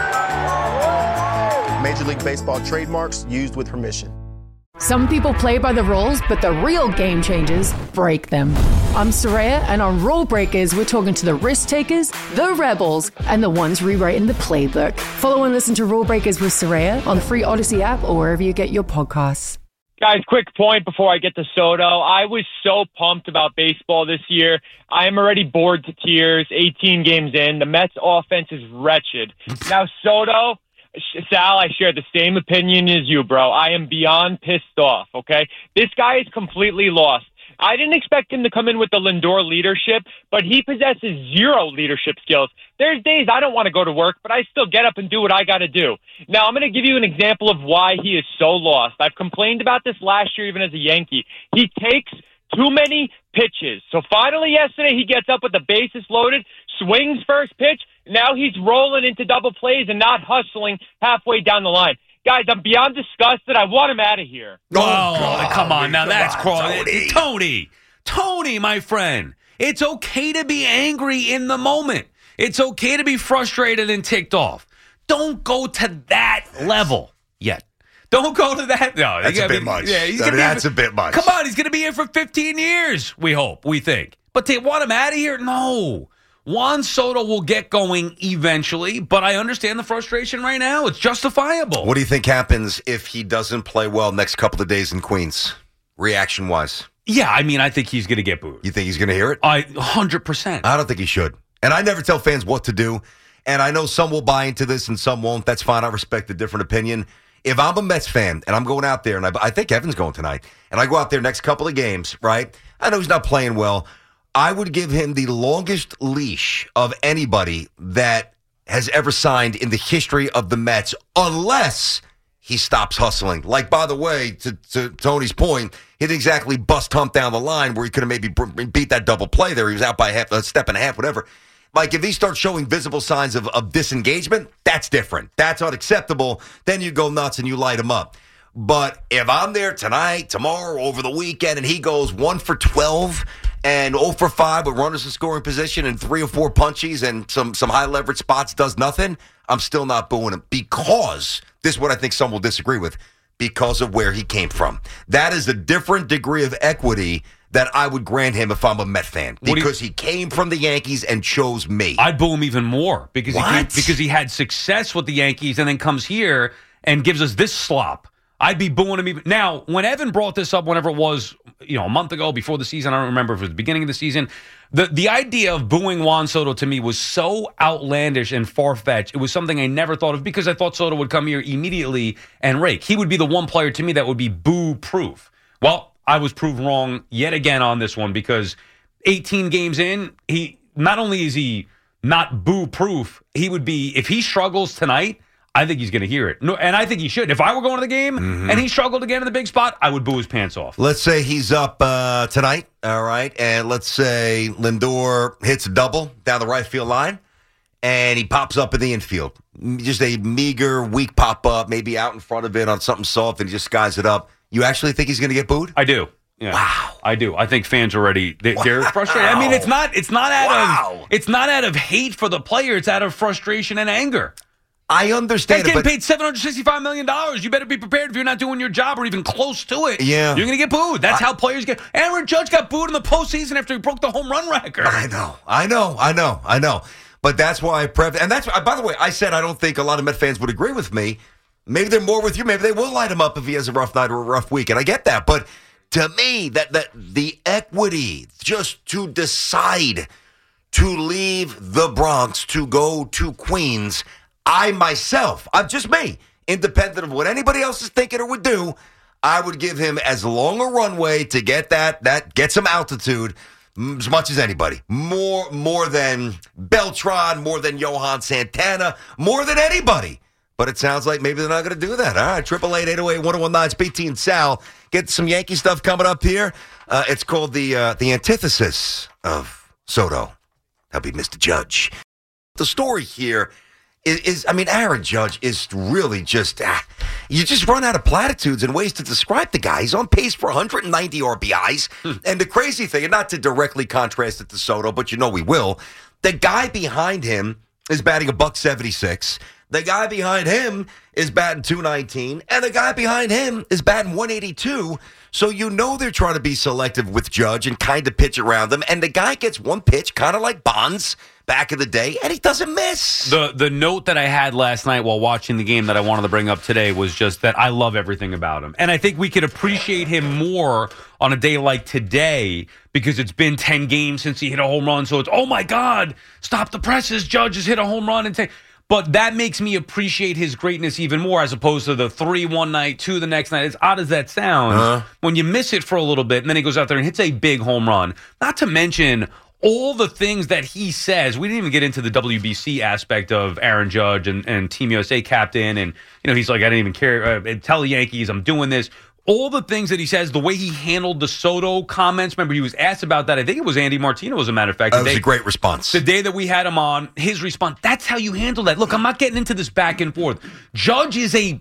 Major League Baseball trademarks used with permission.
Some people play by the rules, but the real game changers break them. I'm Soraya, and on Rule Breakers, we're talking to the risk takers, the rebels, and the ones rewriting the playbook. Follow and listen to Rule Breakers with Soraya on the free Odyssey app or wherever you get your podcasts.
Guys, quick point before I get to Soto. I was so pumped about baseball this year. I am already bored to tears, 18 games in. The Mets offense is wretched. Now, Soto... Sal, I share the same opinion as you, bro. I am beyond pissed off, okay? This guy is completely lost. I didn't expect him to come in with the Lindor leadership, but he possesses zero leadership skills. There's days I don't want to go to work, but I still get up and do what I got to do. Now, I'm going to give you an example of why he is so lost. I've complained about this last year even as a Yankee. He takes too many pitches. So finally yesterday, he gets up with the bases loaded, swings first pitch. Now he's rolling into double plays and not hustling halfway down the line. Guys, I'm beyond disgusted. I want him out of here.
Oh, come on. Now that's crawling. Tony, my friend. It's okay to be angry in the moment. It's okay to be frustrated and ticked off. Don't go to that level yet. Don't go to that. No,
that's a bit much. Yeah, that's a bit much.
Come on, he's going to be here for 15 years, we hope, we think. But they want him out of here? No. Juan Soto will get going eventually, but I understand the frustration right now. It's justifiable.
What do you think happens if he doesn't play well next couple of days in Queens, reaction-wise?
Yeah, I mean, I think he's going to get booed.
You think he's going to hear it?
100%.
I don't think he should. And I never tell fans what to do. And I know some will buy into this and some won't. That's fine. I respect a different opinion. If I'm a Mets fan and I'm going out there, and I think Evan's going tonight, and I go out there next couple of games, right? I know he's not playing well. I would give him the longest leash of anybody that has ever signed in the history of the Mets, unless he stops hustling. Like, by the way, to Tony's point, he didn't exactly bust hump down the line where he could have maybe beat that double play there. He was out by a step and a half, whatever. Like, if he starts showing visible signs of disengagement, that's different. That's unacceptable. Then you go nuts and you light him up. But if I'm there tonight, tomorrow, over the weekend, and he goes 1 for 12 and 0 for 5 with runners in scoring position and 3 or 4 punchies and some high leverage spots, does nothing, I'm still not booing him, because this is what I think some will disagree with, because of where he came from. That is a different degree of equity that I would grant him if I'm a Met fan, because he came from the Yankees and chose me.
I'd boo him even more because he had success with the Yankees and then comes here and gives us this slop. I'd be booing him even. Now, when Evan brought this up, whenever it was, a month ago, before the season, I don't remember if it was the beginning of the season, the idea of booing Juan Soto to me was so outlandish and far-fetched. It was something I never thought of, because I thought Soto would come here immediately and rake. He would be the one player to me that would be boo-proof. Well, I was proved wrong yet again on this one, because 18 games in, he not only is he not boo-proof, he would be, if he struggles tonight, I think he's going to hear it. No, and I think he should. If I were going to the game and he struggled again in the big spot, I would boo his pants off.
Let's say he's up tonight, all right, and let's say Lindor hits a double down the right field line, and he pops up in the infield. Just a meager, weak pop-up, maybe out in front of it on something soft, and he just skies it up. You actually think he's going to get booed?
I do. Yeah. Wow. I do. I think fans already they're frustrated. I mean, it's not out of hate for the player. It's out of frustration and anger.
I understand.
He's getting paid $765 million. You better be prepared if you're not doing your job or even close to it.
Yeah.
You're going to get booed. That's how players get. Aaron Judge got booed in the postseason after he broke the home run record.
I know. But that's why and that's, by the way, I said I don't think a lot of Met fans would agree with me. Maybe they're more with you. Maybe they will light him up if he has a rough night or a rough week. And I get that. But to me, that the equity just to decide to leave the Bronx to go to Queens, I'm just me, independent of what anybody else is thinking or would do, I would give him as long a runway to get get some altitude as much as anybody. More than Beltran, more than Johan Santana, more than anybody. But it sounds like maybe they're not going to do that. All right, 888-808-1019. It's BT and Sal. Get some Yankee stuff coming up here. It's called the antithesis of Soto. That'll be Mr. Judge. The story here is Aaron Judge is really just, you just run out of platitudes and ways to describe the guy. He's on pace for 190 RBIs. And the crazy thing, and not to directly contrast it to Soto, but we will, the guy behind him is batting $176. The guy behind him is batting .219, and the guy behind him is batting .182. So they're trying to be selective with Judge and kind of pitch around him. And the guy gets one pitch, kind of like Bonds back in the day, and he doesn't miss.
The note that I had last night while watching the game that I wanted to bring up today was just that I love everything about him. And I think we could appreciate him more on a day like today, because it's been 10 games since he hit a home run. So it's, oh my God, stop the presses. Judge has hit a home run. But that makes me appreciate his greatness even more, as opposed to the 3 one night, 2 the next night. As odd as that sounds, when you miss it for a little bit and then he goes out there and hits a big home run, not to mention all the things that he says. We didn't even get into the WBC aspect of Aaron Judge and Team USA captain. And, he's like, I didn't even care. Tell the Yankees I'm doing this. All the things that he says, the way he handled the Soto comments. Remember, he was asked about that. I think it was Andy Martino, as a matter of fact.
That was a great response.
The day that we had him on, his response, that's how you handle that. Look, I'm not getting into this back and forth. Judge is a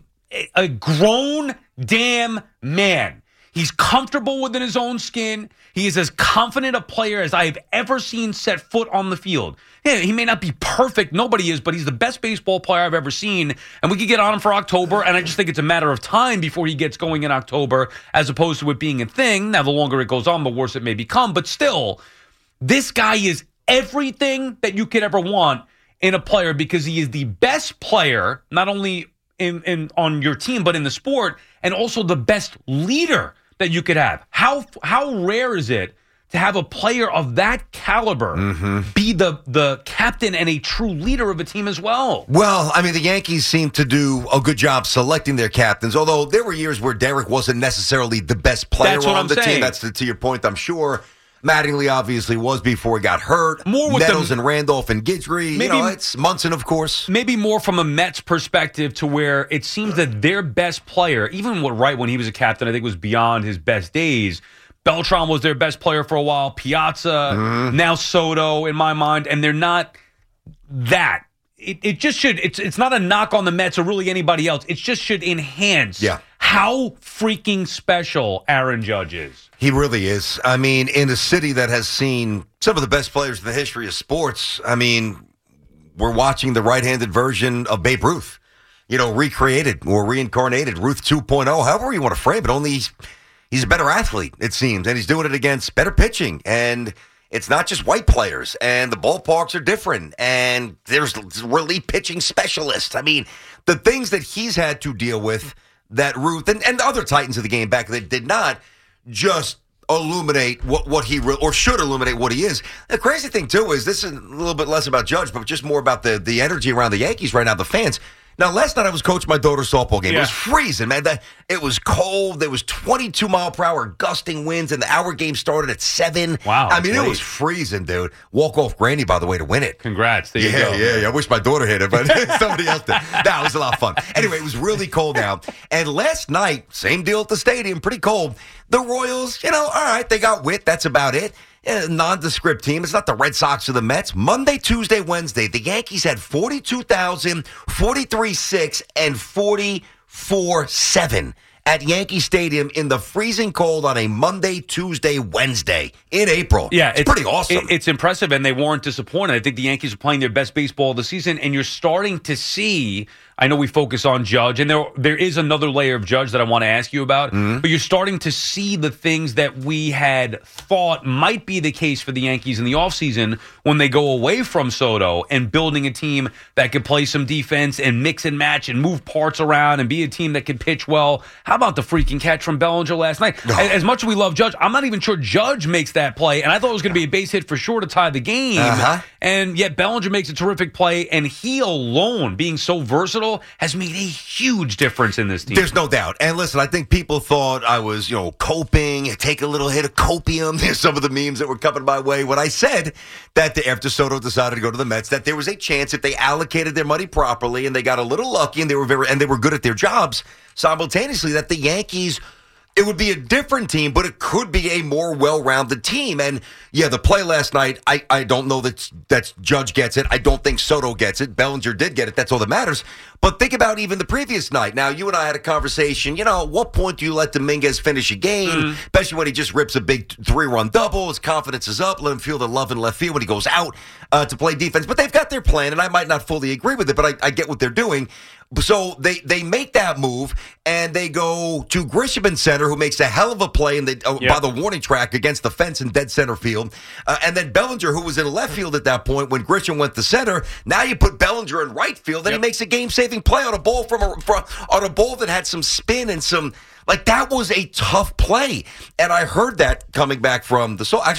grown damn man. He's comfortable within his own skin. He is as confident a player as I've ever seen set foot on the field. Yeah, he may not be perfect. Nobody is, but he's the best baseball player I've ever seen. And we could get on him for October, and I just think it's a matter of time before he gets going in October, as opposed to it being a thing. Now, the longer it goes on, the worse it may become. But still, this guy is everything that you could ever want in a player, because he is the best player, not only in on your team, but in the sport, and also the best leader that you could have. How rare is it to have a player of that caliber be the captain and a true leader of a team as well?
Well, the Yankees seem to do a good job selecting their captains, although there were years where Derek wasn't necessarily the best player on the team. That's to your point, I'm sure. Mattingly obviously was before he got hurt.
More with
Nettles and Randolph and Guidry.
Maybe,
it's Munson, of course.
Maybe more from a Mets perspective, to where it seems that their best player, even when he was a captain, I think was beyond his best days. Beltran was their best player for a while. Piazza, now Soto, in my mind. And they're not that. It just should. It's not a knock on the Mets or really anybody else. It just should enhance how freaking special Aaron Judge is.
He really is. I mean, in a city that has seen some of the best players in the history of sports, I mean, we're watching the right-handed version of Babe Ruth, recreated or reincarnated, Ruth 2.0, however you want to frame it. Only he's a better athlete, it seems, and he's doing it against better pitching. And it's not just white players, and the ballparks are different, and there's relief pitching specialists. I mean, the things that he's had to deal with that Ruth and other Titans of the game back then did not just illuminate what he or should illuminate what he is. The crazy thing, too, is this is a little bit less about Judge, but just more about the energy around the Yankees right now, the fans. Now, last night I was coaching my daughter's softball game. Yeah. It was freezing, man. It was cold. There was 22-mile-per-hour gusting winds, and our game started at 7.
Wow.
I mean, it was freezing, dude. Walk-off granny, by the way, to win it.
Congrats. There you go.
Yeah. I wish my daughter hit it, but somebody else did. No, it was a lot of fun. Anyway, it was really cold now. And last night, same deal at the stadium, pretty cold. The Royals, all right, they got wit. That's about it. Nondescript team. It's not the Red Sox or the Mets. Monday, Tuesday, Wednesday, the Yankees had 42,000, 43-6, and 44-7 at Yankee Stadium in the freezing cold on a Monday, Tuesday, Wednesday in April.
Yeah,
it's pretty awesome.
It's impressive, and they weren't disappointed. I think the Yankees are playing their best baseball of the season, and you're starting to see. I know we focus on Judge, and there is another layer of Judge that I want to ask you about, but you're starting to see the things that we had thought might be the case for the Yankees in the offseason when they go away from Soto and building a team that could play some defense and mix and match and move parts around and be a team that could pitch well. How about the freaking catch from Bellinger last night? As much as we love Judge, I'm not even sure Judge makes that play, and I thought it was going to be a base hit for sure to tie the game, and yet Bellinger makes a terrific play, and he alone, being so versatile, has made a huge difference in this team.
There's no doubt. And listen, I think people thought I was, coping, take a little hit of copium. There's some of the memes that were coming my way when I said that after Soto decided to go to the Mets, that there was a chance if they allocated their money properly and they got a little lucky and they were good at their jobs simultaneously, that the Yankees, it would be a different team, but it could be a more well-rounded team. And, yeah, the play last night, I don't know that Judge gets it. I don't think Soto gets it. Bellinger did get it. That's all that matters. But think about even the previous night. Now, you and I had a conversation. At what point do you let Dominguez finish a game, especially when he just rips a big 3-run double? His confidence is up. Let him feel the love in left field when he goes out to play defense. But they've got their plan, and I might not fully agree with it, but I get what they're doing. So they make that move, and they go to Grisham in center, who makes a hell of a play by the warning track against the fence in dead center field. And then Bellinger, who was in left field at that point when Grisham went to center. Now you put Bellinger in right field, and he makes a game-saving play on a ball on a ball that had some spin and some. Like, that was a tough play. And I heard that coming back to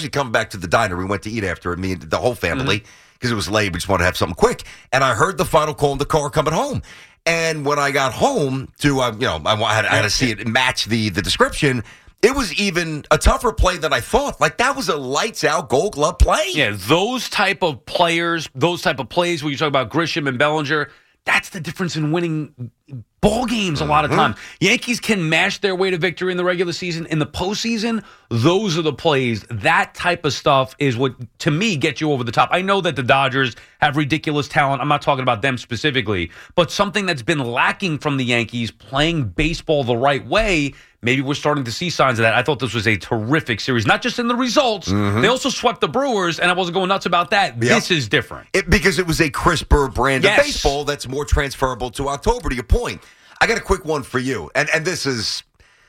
the diner. We went to eat after it, me and the whole family, because it was late. We just wanted to have something quick. And I heard the final call in the car coming home. And when I got home I had to see it match the description. It was even a tougher play than I thought. Like, that was a lights-out Gold Glove play.
Yeah, those type of players, those type of plays where you talk about Grisham and Bellinger, that's the difference in winning ball games a lot of times. Yankees can mash their way to victory in the regular season. In the postseason, those are the plays. That type of stuff is what, to me, gets you over the top. I know that the Dodgers have ridiculous talent. I'm not talking about them specifically. But something that's been lacking from the Yankees, playing baseball the right way, maybe we're starting to see signs of that. I thought this was a terrific series, not just in the results. They also swept the Brewers, and I wasn't going nuts about that. Yep. This is different.
Because it was a crisper brand of baseball that's more transferable to October, to your point. I got a quick one for you, and this is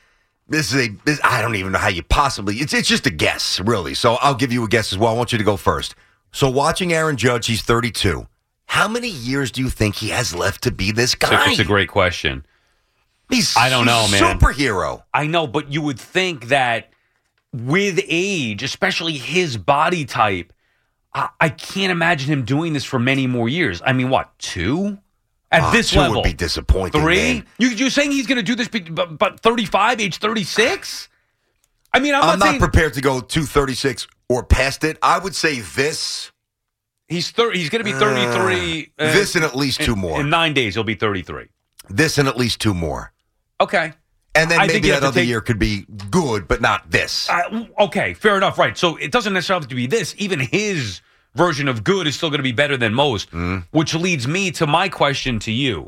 I don't even know how you possibly. It's just a guess, really. So I'll give you a guess as well. I want you to go first. So watching Aaron Judge, he's 32. How many years do you think he has left to be this guy?
It's a great question.
I don't know, man. Superhero.
I know, but you would think that with age, especially his body type, I can't imagine him doing this for many more years. I mean, what, 2? At this
2
level?
Would be disappointing,
3?
Man.
You're saying he's going to do this but 35, age 36? I mean, I'm
not prepared to go to 36 or past it. I would say this.
He's going to be 33.
This and at least 2 more.
In 9 days, he'll be 33.
This and at least 2 more.
Okay.
And then maybe that other year could be good, but not this.
Okay, fair enough. Right. So it doesn't necessarily have to be this. Even his version of good is still going to be better than most, which leads me to my question to you.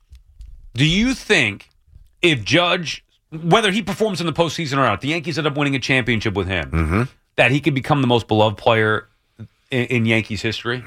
Do you think if Judge, whether he performs in the postseason or not, the Yankees end up winning a championship with him, that he could become the most beloved player in Yankees history?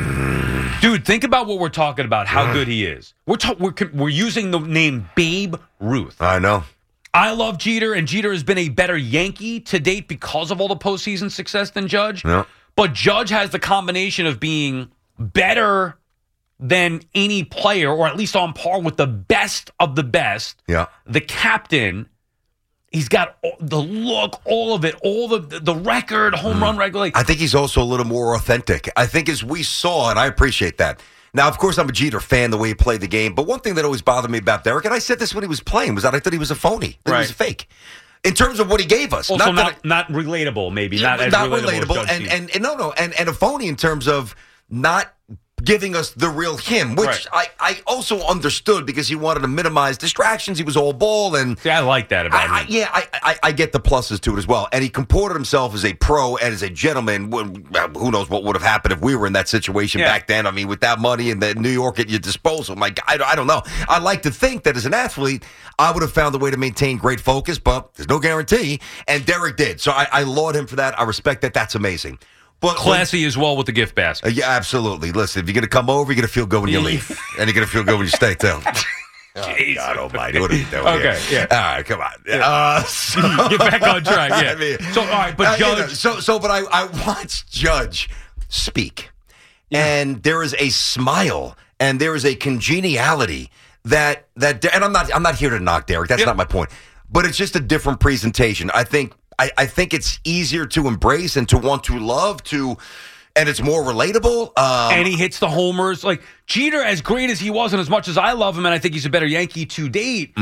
Dude, think about what we're talking about, how good he is. We're using the name Babe Ruth.
I know.
I love Jeter, and Jeter has been a better Yankee to date because of all the postseason success than Judge.
Yeah.
But Judge has the combination of being better than any player, or at least on par with the best of the best.
Yeah.
The captain, he's got the look, all of it, all the record, home run record.
I think he's also a little more authentic. I think as we saw, and I appreciate that. Now, of course, I'm a Jeter fan, the way he played the game. But one thing that always bothered me about Derek, and I said this when he was playing, was that I thought he was a phony. That he was fake. In terms of what he gave us.
Also not relatable, maybe. Not as relatable.
And a phony in terms of not giving us the real him, which I also understood because he wanted to minimize distractions. He was all ball. And
I like that about him.
I get the pluses to it as well. And he comported himself as a pro and as a gentleman. Who knows what would have happened if we were in that situation back then. I mean, with that money and New York at your disposal. I don't know. I like to think that as an athlete, I would have found a way to maintain great focus, but there's no guarantee. And Derek did. So I laud him for that. I respect that. That's amazing. But
classy as well with the gift basket.
Yeah, absolutely. Listen, if you're going to come over, you're going to feel good when you leave. And you're going to feel good when you stay, too. Oh, God almighty. What are we doing
here?
Yeah. All right, come on. Yeah.
Get back on track, yeah.
I mean,
so, all right, but Judge...
But I watched Judge speak, and there is a smile, and there is a congeniality that and I'm not here to knock Derek. That's not my point. But it's just a different presentation. I think it's easier to embrace and to want to love and it's more relatable.
And he hits the homers. Like, Jeter, as great as he was and as much as I love him, and I think he's a better Yankee to date,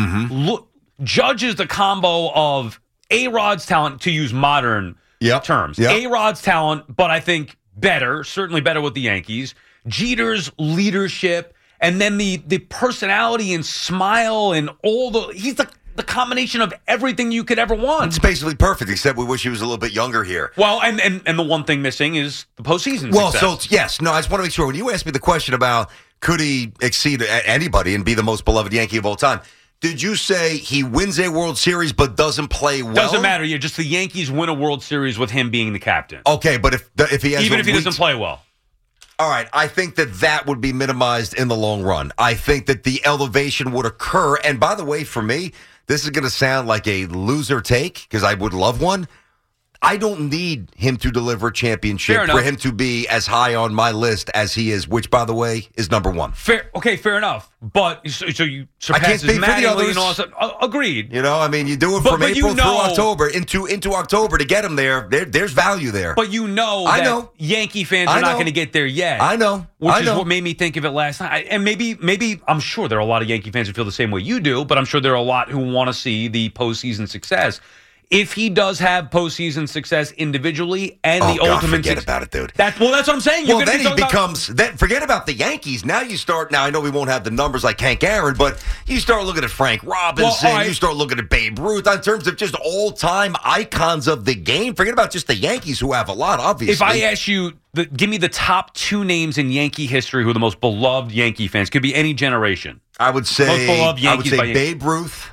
Judge is the combo of A-Rod's talent, to use modern terms.
Yep.
A-Rod's talent, but I think better, certainly better with the Yankees. Jeter's leadership, and then the personality and smile and he's the combination of everything you could ever want.
It's basically perfect, except we wish he was a little bit younger here.
Well, and the one thing missing is the postseason success.
So, yes. No, I just want to make sure. When you asked me the question about could he exceed anybody and be the most beloved Yankee of all time, did you say he wins a World Series but doesn't play well?
Doesn't matter. Just the Yankees win a World Series with him being the captain.
Okay, but if he has
even if he doesn't play well.
All right, I think that would be minimized in the long run. I think that the elevation would occur. And by the way, for me, this is going to sound like a loser take because I would love one. I don't need him to deliver a championship for him to be as high on my list as he is, which, by the way, is number one.
Fair enough. But so you surpass his Mattingly and all that. Agreed.
You know, I mean, you do it from April through October into October to get him there. There's value there.
But that Yankee fans are not going to get there yet.
I know.
Which is what made me think of it last night. And maybe I'm sure there are a lot of Yankee fans who feel the same way you do, but I'm sure there are a lot who want to see the postseason success. If he does have postseason success individually and the ultimate
forget about it, dude.
That's what I'm saying.
Well, then he becomes. Forget about the Yankees. Now you start. Now I know we won't have the numbers like Hank Aaron, but you start looking at Frank Robinson. You start looking at Babe Ruth in terms of just all-time icons of the game. Forget about just the Yankees, who have a lot. Obviously,
if I ask you, give me the top two names in Yankee history who are the most beloved Yankee fans. Could be any generation.
I would say.
Most beloved Yankees by
Babe Ruth.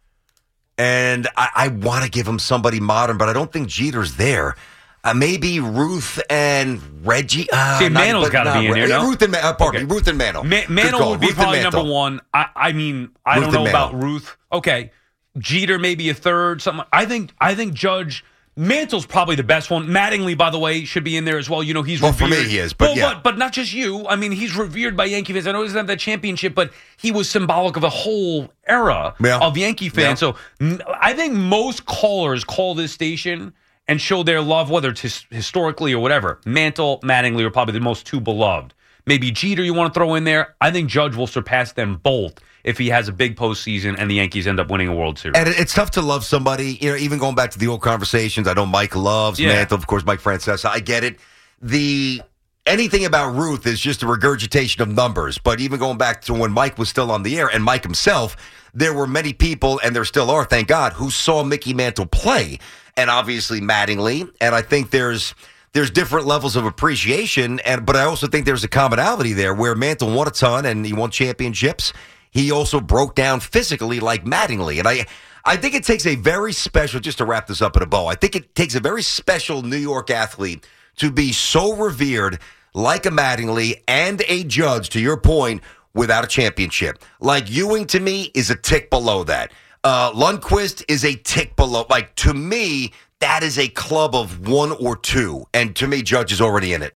And I want to give him somebody modern, but I don't think Jeter's there. Maybe Ruth and Reggie.
Mantle's got to be in there, no?
Ruth and Mantle.
Mantle would be probably number one. I don't know about Ruth. Okay. Jeter maybe a third. Something. I think Judge... Mantle's probably the best one. Mattingly, by the way, should be in there as well. You know, he's revered.
For me, he is. But
not just you. I mean, he's revered by Yankee fans. I know he doesn't have that championship, but he was symbolic of a whole era of Yankee fans. So I think most callers call this station and show their love, whether it's historically or whatever. Mantle, Mattingly are probably the most two beloved. Maybe Jeter you want to throw in there. I think Judge will surpass them both if he has a big postseason and the Yankees end up winning a World Series.
And it's tough to love somebody, even going back to the old conversations. I know Mike loves Mantle, of course, Mike Francesa. I get it. Anything about Ruth is just a regurgitation of numbers. But even going back to when Mike was still on the air and Mike himself, there were many people, and there still are, thank God, who saw Mickey Mantle play. And obviously Mattingly. And I think there's there's different levels of appreciation, but I also think there's a commonality there where Mantle won a ton and he won championships. He also broke down physically like Mattingly. And I think it takes a very special, just to wrap this up in a bow, I think it takes a very special New York athlete to be so revered like a Mattingly and a Judge, to your point, without a championship. Like Ewing, to me, is a tick below that. Lundqvist is a tick below. Like, to me, that is a club of one or two. And to me, Judge is already in it.